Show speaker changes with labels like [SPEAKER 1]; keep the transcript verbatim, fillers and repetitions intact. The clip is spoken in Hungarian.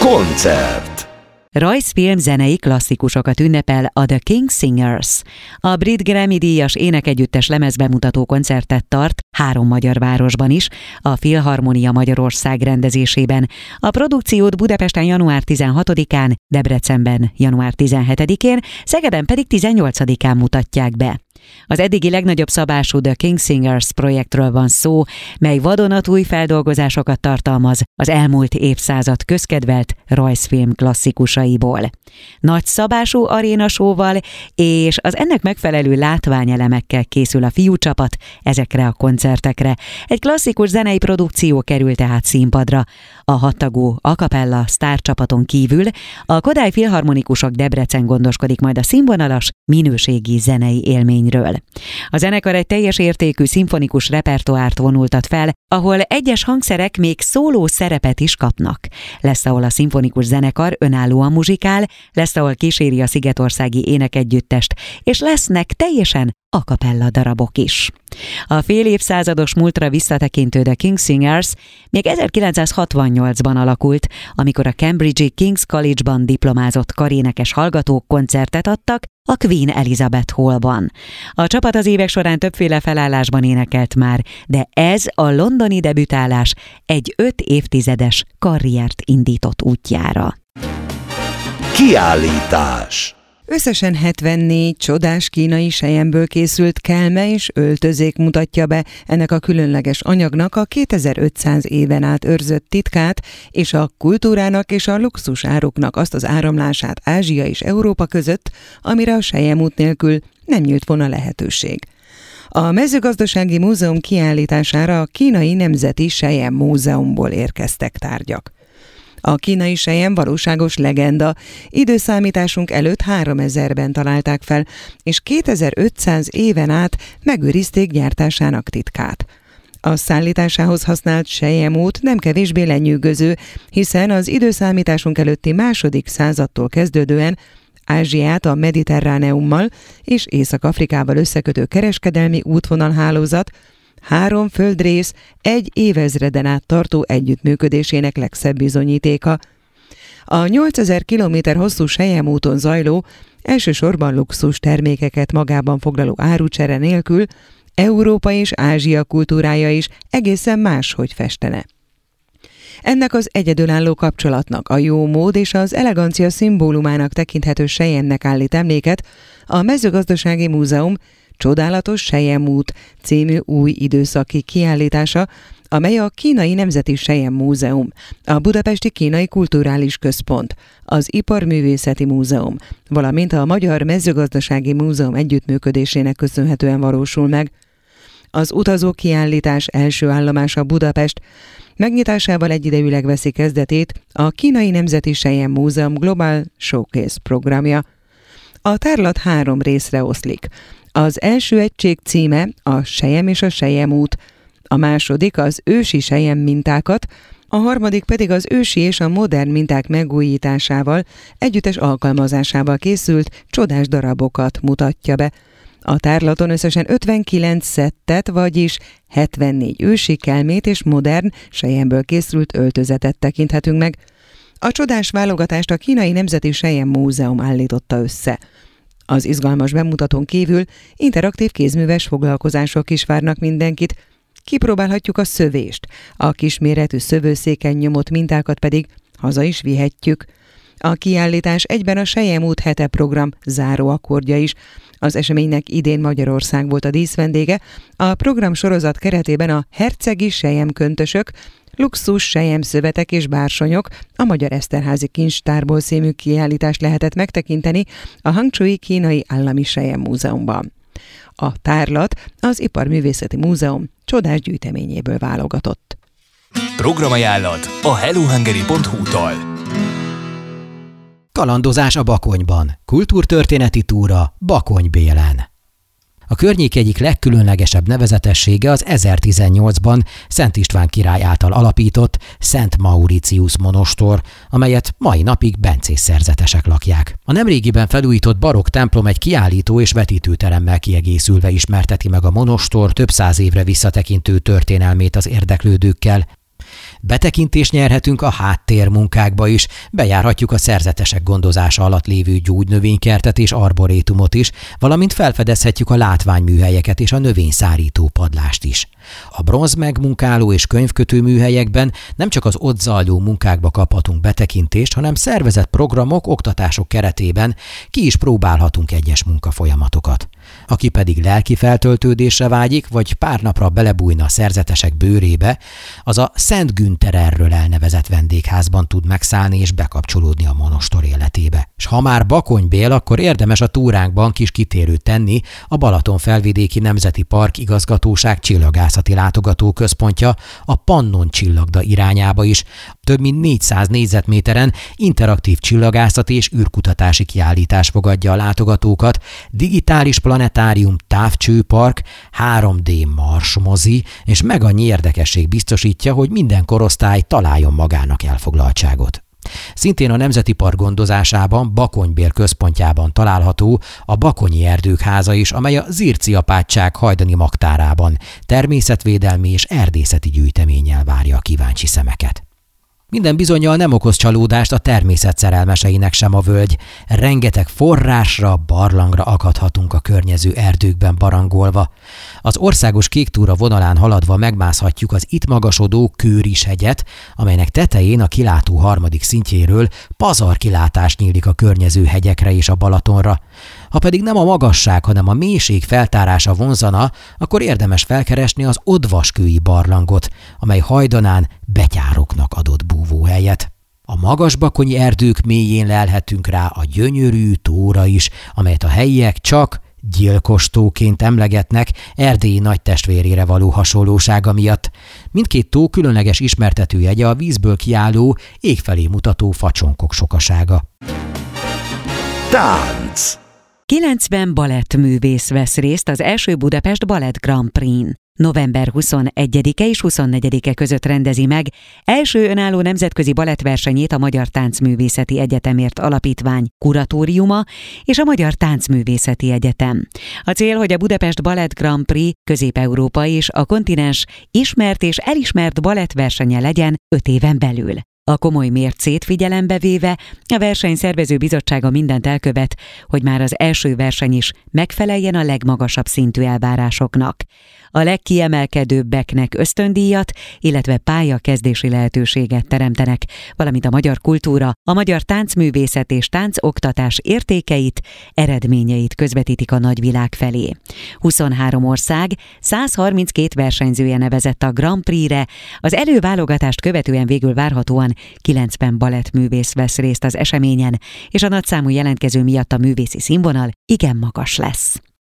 [SPEAKER 1] Koncert.
[SPEAKER 2] Rajzfilm zenei klasszikusokat ünnepel a The King Singers. A brit Grammy-díjas énekegyüttes lemezbemutató koncertet tart három magyar városban is, a Filharmonia Magyarország rendezésében. A produkciót Budapesten január tizenhatodikán, Debrecenben január tizenhetedikén, Szegeden pedig tizennyolcadikán mutatják be. Az eddigi legnagyobb szabású The King Singers projektről van szó, mely vadonatúj feldolgozásokat tartalmaz az elmúlt évszázad közkedvelt rajzfilm klasszikusaiból. Nagy szabású arénasóval és az ennek megfelelő látványelemekkel készül a fiúcsapat ezekre a koncertekre. Egy klasszikus zenei produkció kerül tehát színpadra. A hattagú a cappella sztárcsapaton kívül a Kodály Filharmonikusok Debrecen gondoskodik majd a színvonalas, minőségi zenei élményről. A zenekar egy teljes értékű szimfonikus repertoárt vonultat fel, ahol egyes hangszerek még szóló szerepet is kapnak. Lesz, ahol a szimfonikus zenekar önállóan muzsikál, lesz, ahol kíséri a szigetországi énekegyüttest, és lesznek teljesen a cappella darabok is. A fél évszázados múltra visszatekintő The King Singers még ezerkilencszázhatvannyolcban alakult, amikor a Cambridge-i King's College-ban diplomázott karénekes hallgatók koncertet adtak a Queen Elizabeth Hallban. A csapat az évek során többféle felállásban énekelt már, de ez a londoni debütálás egy öt évtizedes karriert indított útjára.
[SPEAKER 1] Kiállítás.
[SPEAKER 3] Összesen hetvennégy csodás kínai selyemből készült kelme és öltözék mutatja be ennek a különleges anyagnak a kétezer-ötszáz éven át őrzött titkát, és a kultúrának és a luxusáruknak azt az áramlását Ázsia és Európa között, amire a selyemút nélkül nem nyílt volna lehetőség. A Mezőgazdasági Múzeum kiállítására a Kínai Nemzeti Selyem Múzeumból érkeztek tárgyak. A kínai selyem valóságos legenda, időszámításunk előtt háromezerben találták fel, és kétezer-ötszáz éven át megőrizték gyártásának titkát. A szállításához használt selyemút nem kevésbé lenyűgöző, hiszen az időszámításunk előtti második századtól kezdődően Ázsiát a Mediterráneummal és Észak-Afrikával összekötő kereskedelmi útvonalhálózat három földrész egy évezreden át tartó együttműködésének legszebb bizonyítéka. A nyolcezer kilométer hosszú selyemúton zajló, elsősorban luxus termékeket magában foglaló árucsere nélkül Európa és Ázsia kultúrája is egészen máshogy festene. Ennek az egyedülálló kapcsolatnak, a jó mód és az elegancia szimbólumának tekinthető selyemnek állít emléket a Mezőgazdasági Múzeum Csodálatos Selyemút című új időszaki kiállítása, amely a Kínai Nemzeti Selyem Múzeum, a Budapesti Kínai Kulturális Központ, az Iparművészeti Múzeum, valamint a Magyar Mezőgazdasági Múzeum együttműködésének köszönhetően valósul meg. Az utazó kiállítás első állomása Budapest, megnyitásával egyidejűleg veszi kezdetét a Kínai Nemzeti Selyem Múzeum Global Showcase programja. A tárlat három részre oszlik. Az első egység címe a Selyem és a Selyemút, a második az ősi selyem mintákat, a harmadik pedig az ősi és a modern minták megújításával, együttes alkalmazásával készült csodás darabokat mutatja be. A tárlaton összesen ötvenkilenc szettet, vagyis hetvennégy ősi kelmét és modern selyemből készült öltözetet tekinthetünk meg. A csodás válogatást a Kínai Nemzeti Selyem Múzeum állította össze. Az izgalmas bemutatón kívül interaktív kézműves foglalkozások is várnak mindenkit. Kipróbálhatjuk a szövést, a kisméretű szövőszéken nyomott mintákat pedig haza is vihetjük. A kiállítás egyben a Selyemút hete program záró akkordja is. Az eseménynek idén Magyarország volt a díszvendége. A program sorozat keretében a hercegi selyemköntösök, luxus selyemszövetek és bársonyok, a Magyar Eszterházi Kincstárból című kiállítást lehetett megtekinteni a Hangcsui Kínai Állami Selyem Múzeumban. A tárlat az Iparművészeti Múzeum csodás gyűjteményéből válogatott.
[SPEAKER 4] Programajánlat a hellohungary pont hu-tól.
[SPEAKER 5] Kalandozás a Bakonyban. Kultúrtörténeti túra Bakony Bélen. A környék egyik legkülönlegesebb nevezetessége az ezertizennyolcban Szent István király által alapított Szent Mauritius monostor, amelyet mai napig bencés szerzetesek lakják. A nemrégiben felújított barokk templom egy kiállító és vetítőteremmel kiegészülve ismerteti meg a monostor több száz évre visszatekintő történelmét az érdeklődőkkel. Betekintést nyerhetünk a háttérmunkákba is, bejárhatjuk a szerzetesek gondozása alatt lévő gyógynövénykertet és arborétumot is, valamint felfedezhetjük a látványműhelyeket és a növényszárító padlást is. A bronz megmunkáló és könyvkötő műhelyekben nem csak az ott zajló munkákba kaphatunk betekintést, hanem szervezett programok, oktatások keretében ki is próbálhatunk egyes munkafolyamatokat. Aki pedig lelki feltöltődésre vágyik, vagy pár napra belebújna a szerzetesek bőrébe, az a Szent Güntererről elnevezett vendégházban tud megszállni és bekapcsolódni a monostor életébe. S ha már Bakony Bél, akkor érdemes a túránkban kis kitérőt tenni a Balaton-felvidéki Nemzeti Park igazgatóság csillagászati látogatóközpontja a Pannon csillagda irányába is. Több mint négyszáz négyzetméteren interaktív csillagászati és űrkutatási kiállítás fogadja a látogatókat, digitális planetárium, távcsőpark, három dé marsmozi és meg annyi érdekesség biztosítja, hogy minden korosztály találjon magának elfoglaltságot. Szintén a Nemzeti Park gondozásában, Bakony Bél központjában található a Bakonyi Erdők háza is, amely a Zirci apátság hajdani magtárában természetvédelmi és erdészeti gyűjteménnyel várja a kíváncsi szemeket. Minden bizonnyal nem okoz csalódást a természet szerelmeseinek sem a völgy. Rengeteg forrásra, barlangra akadhatunk a környező erdőkben barangolva. Az országos kéktúra vonalán haladva megmászhatjuk az itt magasodó Kőris-hegyet, amelynek tetején a kilátó harmadik szintjéről pazarkilátás nyílik a környező hegyekre és a Balatonra. Ha pedig nem a magasság, hanem a mélység feltárása vonzana, akkor érdemes felkeresni az Odvaskői barlangot, amely hajdanán betyároknak adott búvóhelyet. A magasbakonyi erdők mélyén lelhetünk rá a gyönyörű tóra is, amelyet a helyiek csak gyilkos tóként emlegetnek erdélyi nagytestvérére való hasonlósága miatt. Mindkét tó különleges ismertetőjegye a vízből kiálló, égfelé mutató facsonkok sokasága.
[SPEAKER 1] Tánc!
[SPEAKER 2] kilencven balettművész vesz részt az első Budapest Balett Grand Prix-n. november huszonegyedike és huszonnegyedike között rendezi meg első önálló nemzetközi balettversenyét a Magyar Táncművészeti Egyetemért Alapítvány kuratóriuma és a Magyar Táncművészeti Egyetem. A cél, hogy a Budapest Balett Grand Prix Közép-Európa és a kontinens ismert és elismert balettversenye legyen öt éven belül. A komoly mércét figyelembe véve a versenyszervező bizottsága mindent elkövet, hogy már az első verseny is megfeleljen a legmagasabb szintű elvárásoknak. A legkiemelkedőbbeknek ösztöndíjat, illetve pályakezdési lehetőséget teremtenek, valamint a magyar kultúra, a magyar táncművészet és táncoktatás értékeit, eredményeit közvetítik a nagyvilág felé. huszonhárom ország, száz harminckét versenyzője nevezett a Grand Prix-re, az előválogatást követően végül várhatóan kilencven balettművész vesz részt az eseményen, és a nagyszámú jelentkező miatt a művészi színvonal igen magas lesz.